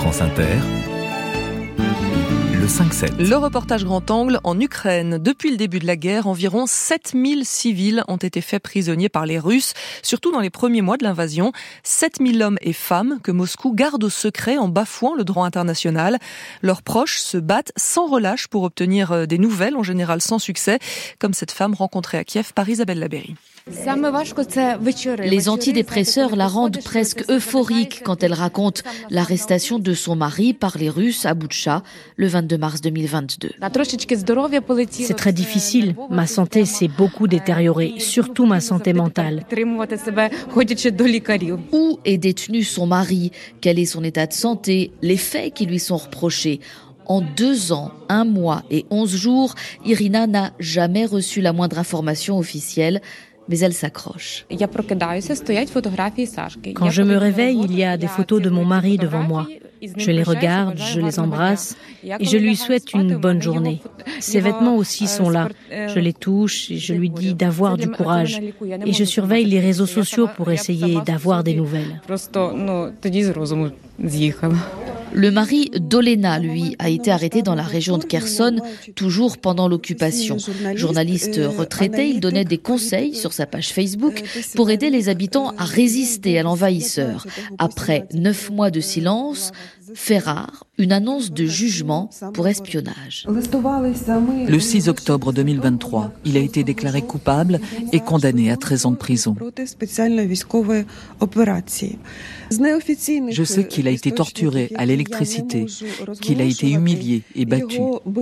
France Inter, le 5-7. Le reportage grand angle en Ukraine. Depuis le début de la guerre, environ 7000 civils ont été faits prisonniers par les Russes, surtout dans les premiers mois de l'invasion. 7000 hommes et femmes que Moscou garde au secret en bafouant le droit international. Leurs proches se battent sans relâche pour obtenir des nouvelles, en général sans succès, comme cette femme rencontrée à Kiev par Isabelle Labéry. Les antidépresseurs la rendent presque euphorique quand elle raconte l'arrestation de son mari par les Russes à Boutcha le 22 mars 2022. C'est très difficile. Ma santé s'est beaucoup détériorée, surtout ma santé mentale. Où est détenu son mari? Quel est son état de santé? Les faits qui lui sont reprochés? En 2 ans, 1 mois et 11 jours, Irina n'a jamais reçu la moindre information officielle. Mais elle s'accroche. Quand je me réveille, il y a des photos de mon mari devant moi. Je les regarde, je les embrasse et je lui souhaite une bonne journée. Ses vêtements aussi sont là. Je les touche et je lui dis d'avoir du courage. Et je surveille les réseaux sociaux pour essayer d'avoir des nouvelles. Le mari d'Olena, lui, a été arrêté dans la région de Kherson, toujours pendant l'occupation. Journaliste retraité, il donnait des conseils sur sa page Facebook pour aider les habitants à résister à l'envahisseur. Après 9 mois de silence, fait rare, une annonce de jugement pour espionnage. Le 6 octobre 2023, il a été déclaré coupable et condamné à 13 ans de prison. Je sais qu'il a été torturé à l'électricité, qu'il a été humilié et battu.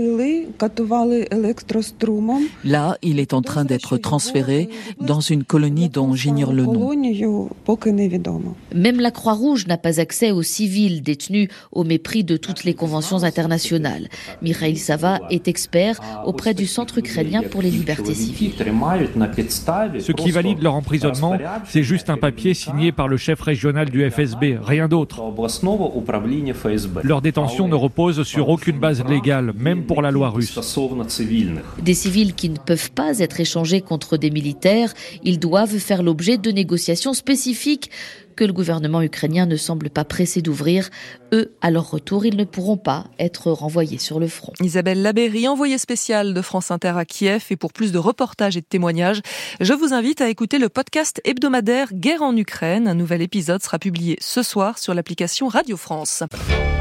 Là, il est en train d'être transféré dans une colonie dont j'ignore le nom. Même la Croix-Rouge n'a pas accès aux civils détenus au mépris de toutes les conventions internationales. Mikhail Sava est expert auprès du Centre ukrainien pour les libertés civiles. Ce qui valide leur emprisonnement, c'est juste un papier signé par le chef régional du FSB, rien d'autre. Leur détention ne repose sur aucune base légale, même pour la loi russe. Des civils qui ne peuvent pas être échangés contre des militaires, ils doivent faire l'objet de négociations spécifiques que le gouvernement ukrainien ne semble pas pressé d'ouvrir. Eux, à leur retour, ils ne pourront pas être renvoyés sur le front. Isabelle Labéry, envoyée spéciale de France Inter à Kiev. Et pour plus de reportages et de témoignages, je vous invite à écouter le podcast hebdomadaire Guerre en Ukraine. Un nouvel épisode sera publié ce soir sur l'application Radio France.